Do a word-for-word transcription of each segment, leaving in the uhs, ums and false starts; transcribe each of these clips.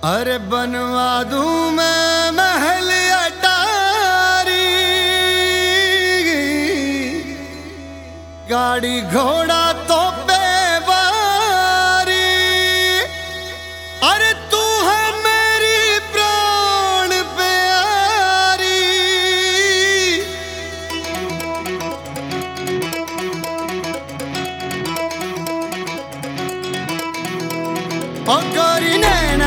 अरे बनवा दूं मैं महल अटारी, गाड़ी घोड़ा तो बेवारी। अरे तू है मेरी प्राण प्यारी, ओ गोरी नैना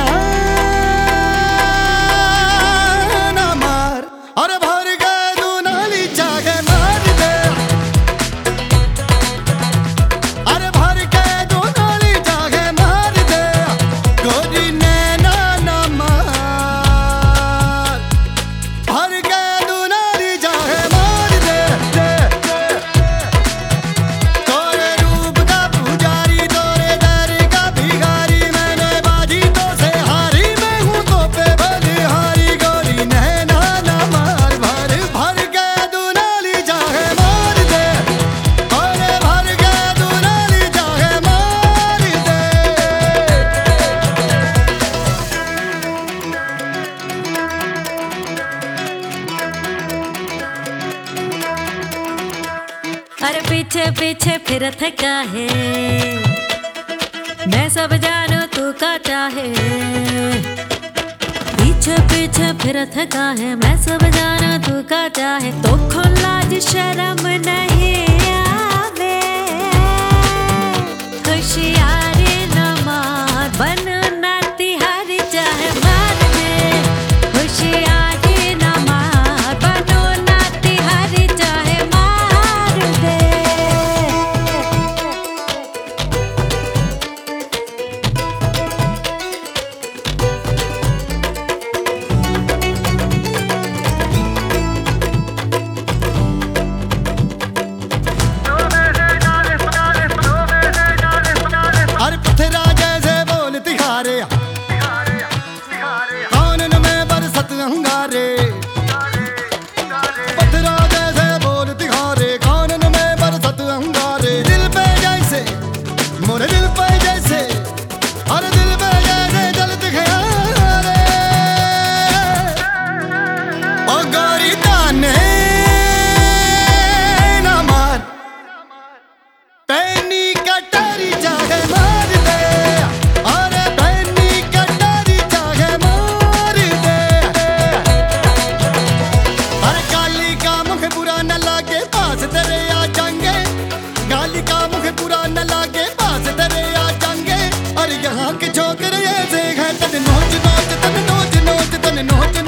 अरे पीछे पीछे फिरत काहे, मैं सब जानू तू का चाहे। पीछे पीछे फिरत काहे, मैं सब जानू तू का चाहे। तो लाज शर्म नहीं आवे, होशियारी न मार बन ना तिहारी चाहे मार दे। होशियारी न मार बनो ना तिहारी चाहे मार दे। मोरे दिल पे जैसे, अरे दिल पे जैसे जलत ख्याले। ओ गोरी ताने ना मार, पैनी कटारी चाहे मार दे। अरे पैनी कटारी चाहे मार दे। अरे गाली का मुख बुरा न लागे, पास तेरे आ जाएंगे। गाली का मुख बुरा न लागे, यहाँ के छोकरे ऐसे हैं, तन नोच नोच तन नोच नोच तन नोच